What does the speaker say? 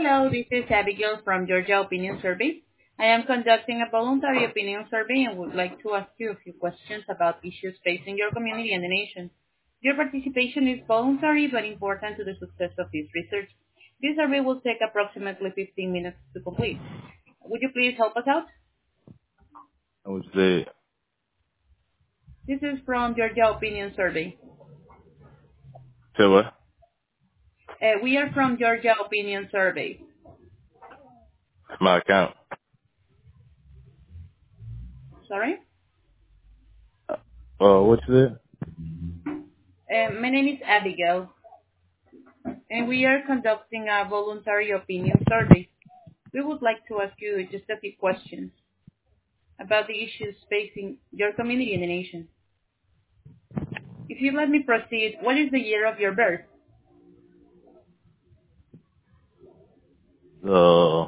Hello, this is Abigail from Georgia Opinion Survey. I am conducting a voluntary opinion survey and would like to ask you a few questions about issues facing your community and the nation. Your participation is voluntary but important to the success of this research. This survey will take approximately 15 minutes to complete. Would you please help us out? I would say, This is from Georgia Opinion Survey. say what? We are from Georgia Opinion Survey. It's my account. Sorry? What's it? My name is Abigail, and we are conducting a voluntary opinion survey. We would like to ask you just a few questions about the issues facing your community and the nation. If you let me proceed, what is the year of your birth?